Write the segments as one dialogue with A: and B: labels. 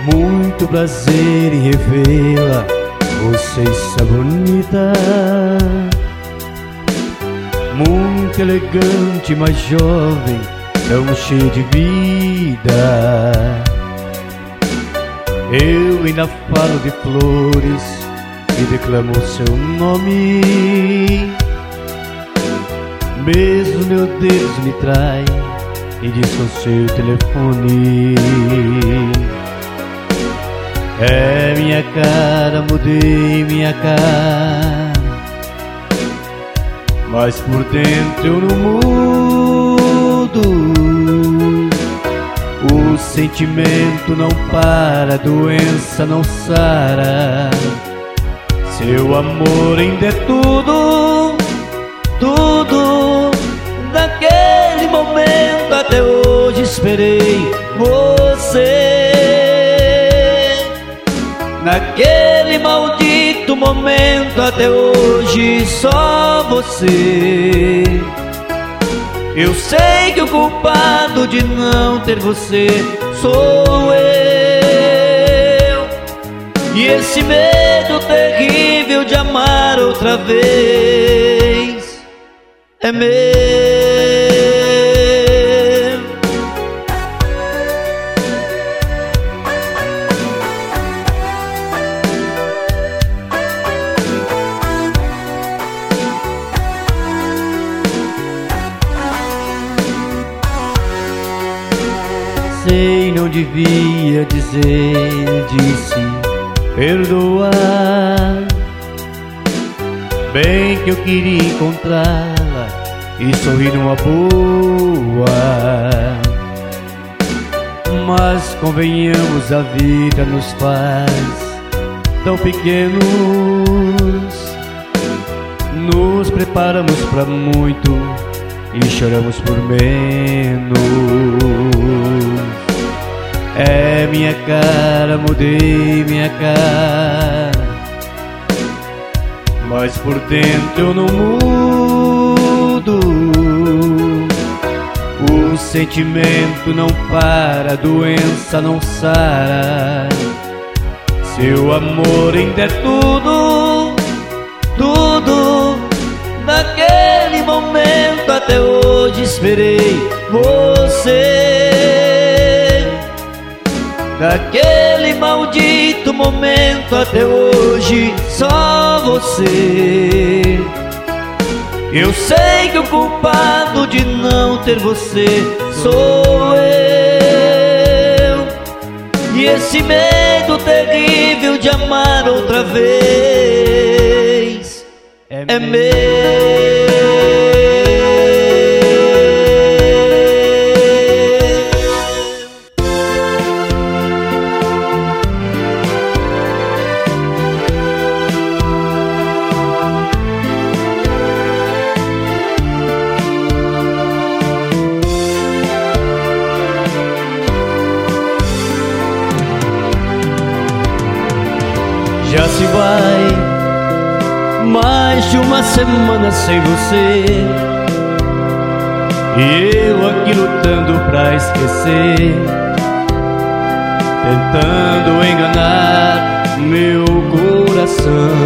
A: Muito prazer em revê-la, você está bonita, muito elegante, mas jovem, tão cheia de vida. Eu ainda falo de flores e declamo o seu nome. Mesmo meu Deus me trai e diz o seu telefone. É minha cara, mudei minha cara, mas por dentro eu não mudo. O sentimento não para, a doença não sara. Seu amor ainda é tudo, tudo. Daquele momento até hoje esperei você. Naquele maldito momento até hoje só você. Eu sei que o culpado de não ter você sou eu. E esse medo terrível de amar outra vez é meu. Sei, não devia dizer, disse perdoar. Bem que eu queria encontrá-la e sorrir numa boa, mas convenhamos, a vida nos faz tão pequenos. Nos preparamos pra muito e choramos por menos. É minha cara, mudei minha cara, mas por dentro eu não mudo. O sentimento não para, a doença não sara. Seu amor ainda é tudo, tudo. Naquele momento até hoje esperei você. Daquele maldito momento até hoje só você. Eu sei que o culpado de não ter você sou eu. E esse medo terrível de amar outra vez é meu. Já se vai mais de uma semana sem você, e eu aqui lutando pra esquecer, tentando enganar meu coração.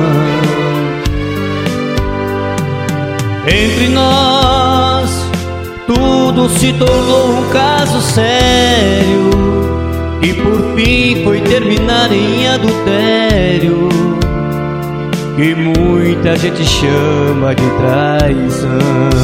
A: Entre nós tudo se tornou um caso sério, e por fim foi terminar em adultério, que muita gente chama de traição.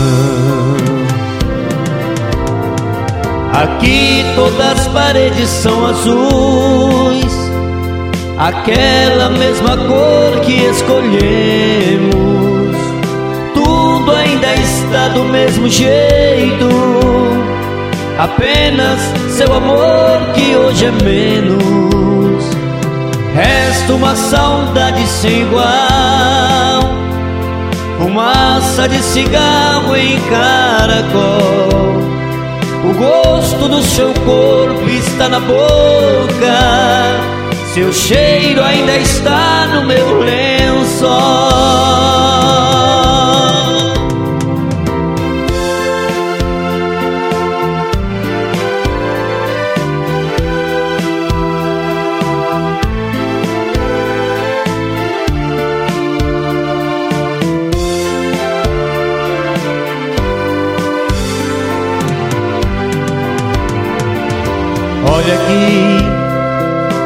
A: Aqui todas as paredes são azuis, aquela mesma cor que escolhemos. Tudo ainda está do mesmo jeito, apenas seu amor que hoje é menos. Resta uma saudade sem igual, fumaça de cigarro em caracol. O gosto do seu corpo está na boca, seu cheiro ainda está no meu lençol.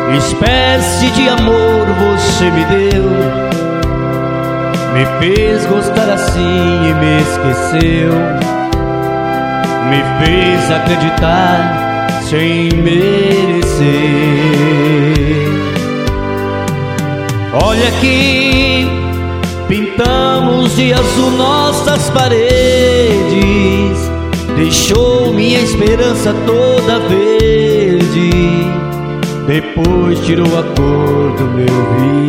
A: espécie de amor você me deu, me fez gostar assim e me esqueceu, me fez acreditar sem merecer. Olha aqui, pintamos de azul nossas paredes, deixou minha esperança toda verde, depois tirou a cor do meu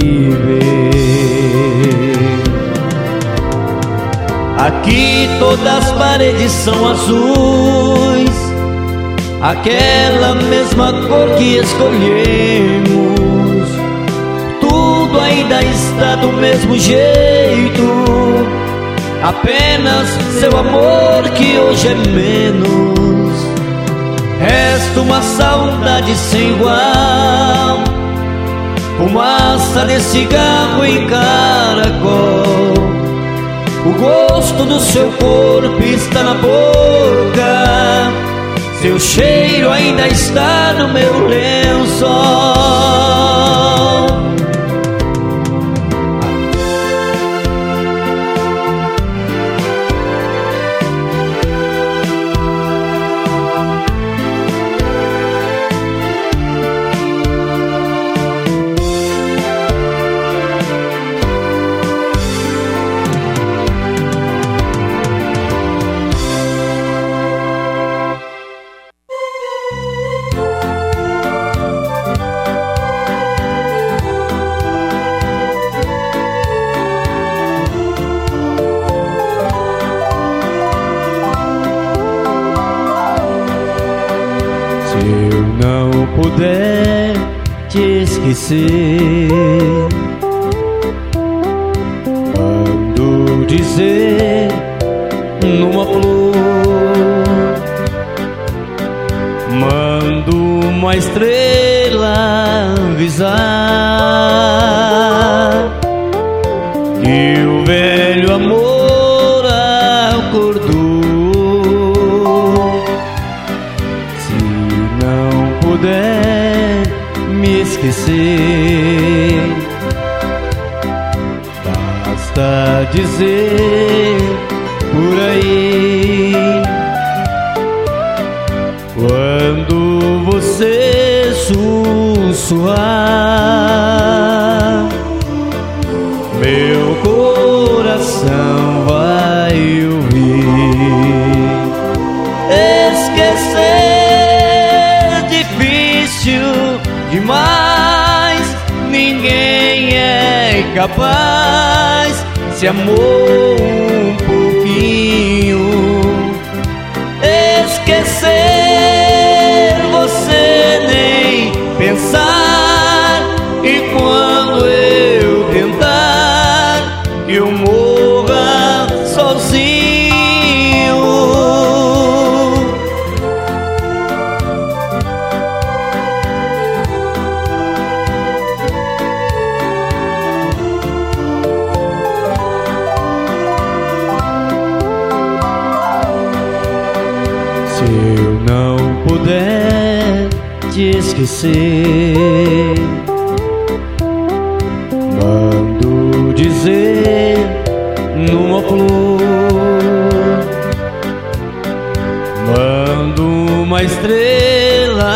A: viver. Aqui todas as paredes são azuis, aquela mesma cor que escolhemos. Tudo ainda está do mesmo jeito, apenas seu amor que hoje é menos. Resta uma saudade sem igual, fumaça de cigarro em caracol. O gosto do seu corpo está na boca, seu cheiro ainda está no meu lençol. Se eu não puder te esquecer, mando dizer numa flor, mando uma estrela avisar que o velho amor acordou. Puder me esquecer, basta dizer por aí, quando você sussurrar, meu coração vai ouvir. Esquecer demais, ninguém é capaz. Se amou um pouquinho, esquecer você nem pensar. E quando eu tentar que eu morra sozinho, se eu não puder te esquecer, mando dizer numa flor, mando uma estrela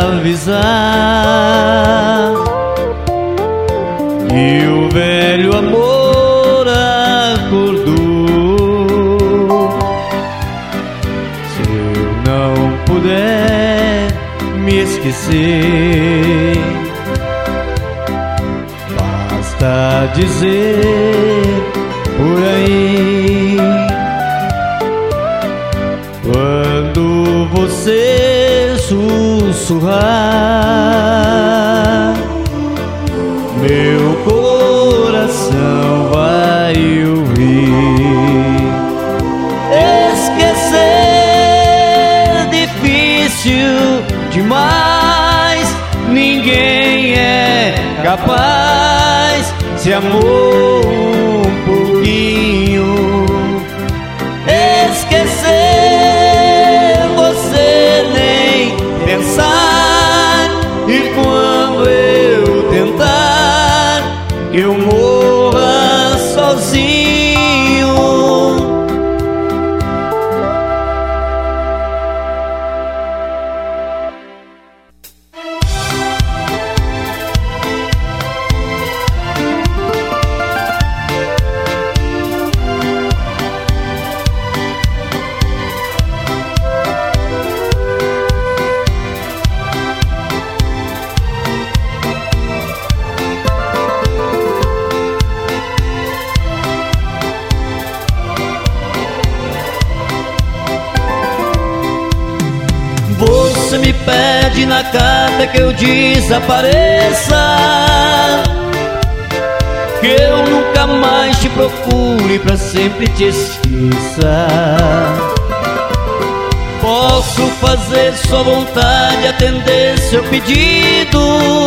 A: avisar que o velho amor acordou. Não puder me esquecer, basta dizer por aí, quando você sussurrar, meu coração vai ouvir. Esquecer difícil demais, ninguém é capaz. Se amou um pouquinho, esquecer você nem pensar. E quando eu pede na carta que eu desapareça, que eu nunca mais te procure, pra sempre te esqueça. Posso fazer sua vontade, atender seu pedido,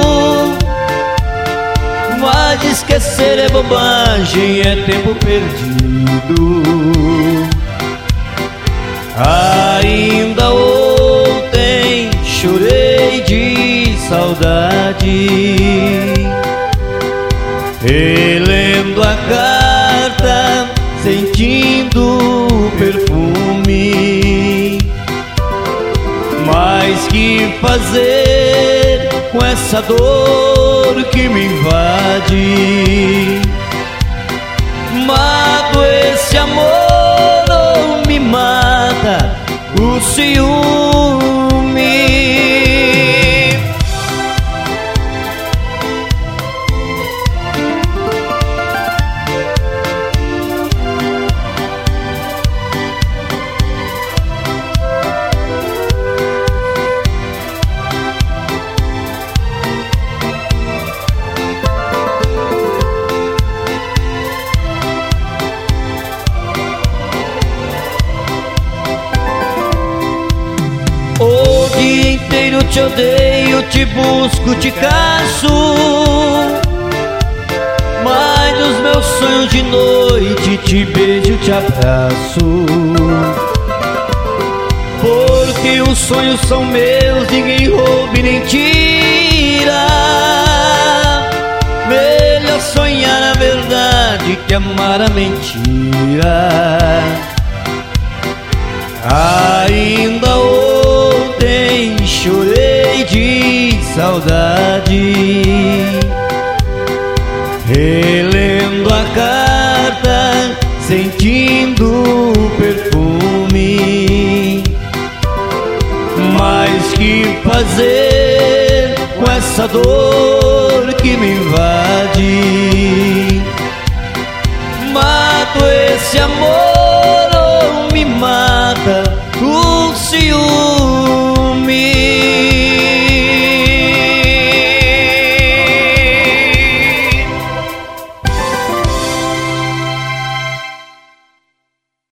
A: mas esquecer é bobagem, é tempo perdido. Ainda ontem chorei de saudade, relendo a carta, sentindo o perfume. Mas que fazer com essa dor que me invade? Mato esse amor ou me mata o ciúme? O dia inteiro te odeio, te busco, te caço, mas nos meus sonhos de noite te beijo, te abraço. Porque os sonhos são meus, ninguém rouba e nem tira. Melhor sonhar a verdade que amar a mentira. Ainda ontem chorei de saudade, relendo a carta, sentindo o perfume. Mas que fazer com essa dor que me invade? Mato esse amor